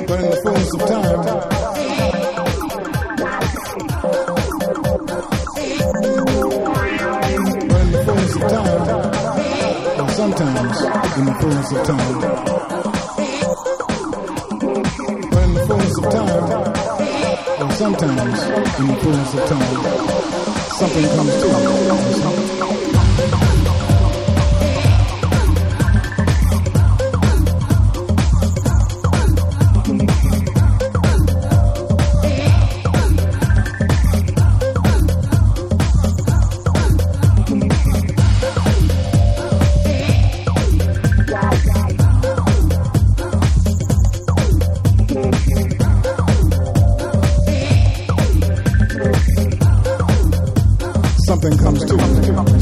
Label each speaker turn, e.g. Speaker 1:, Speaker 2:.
Speaker 1: But in the fullness of time, or sometimes in the fullness of time, but in the fullness of time, or sometimes in the fullness of time, something comes to you. Something comes to you.